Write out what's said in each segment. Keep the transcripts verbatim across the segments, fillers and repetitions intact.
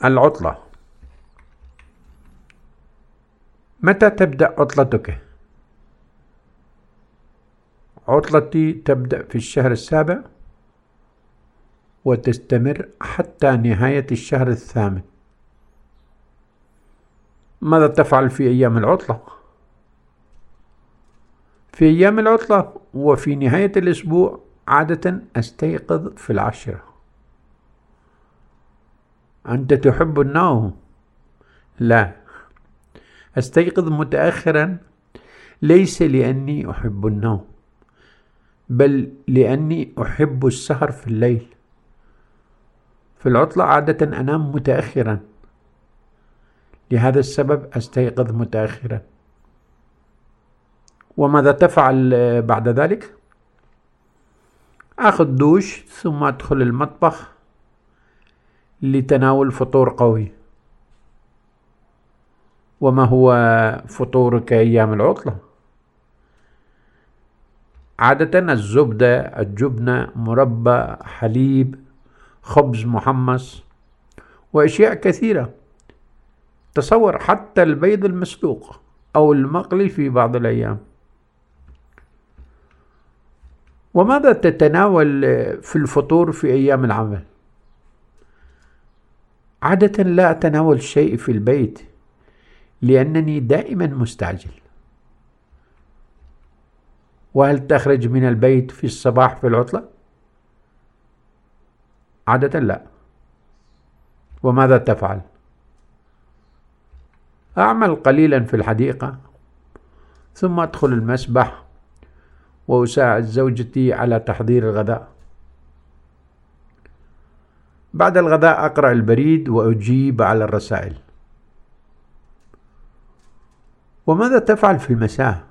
العطلة. متى تبدأ عطلتك؟ عطلتي تبدأ في الشهر السابع وتستمر حتى نهاية الشهر الثامن. ماذا تفعل في أيام العطلة؟ في أيام العطلة وفي نهاية الأسبوع عادة أستيقظ في العاشرة. أنت تحب النوم؟ لا، أستيقظ متأخرا ليس لأني أحب النوم، بل لأني أحب السهر في الليل. في العطلة عادة أنام متأخرا، لهذا السبب أستيقظ متأخرا. وماذا تفعل بعد ذلك؟ أخذ دوش ثم أدخل المطبخ لتناول فطور قوي. وما هو فطورك أيام العطلة؟ عادة الزبدة، الجبنة، مربى، حليب، خبز محمص وأشياء كثيرة. تصور حتى البيض المسلوق أو المقلي في بعض الأيام. وماذا تتناول في الفطور في أيام العمل؟ عادة لا أتناول شيء في البيت لأنني دائما مستعجل. وهل تخرج من البيت في الصباح في العطلة؟ عادة لا. وماذا تفعل؟ أعمل قليلا في الحديقة ثم أدخل المسبح وأساعد زوجتي على تحضير الغداء. بعد الغداء أقرأ البريد وأجيب على الرسائل. وماذا تفعل في المساء؟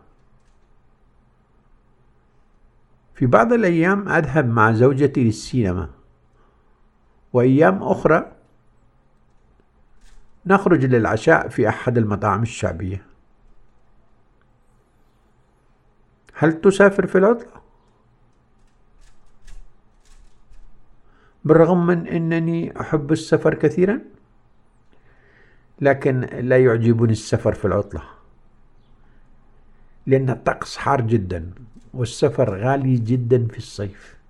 في بعض الأيام أذهب مع زوجتي للسينما، وأيام أخرى نخرج للعشاء في أحد المطاعم الشعبية. هل تسافر في العطلة؟ بالرغم من أنني أحب السفر كثيرا، لكن لا يعجبني السفر في العطلة لأن الطقس حار جدا والسفر غالي جدا في الصيف.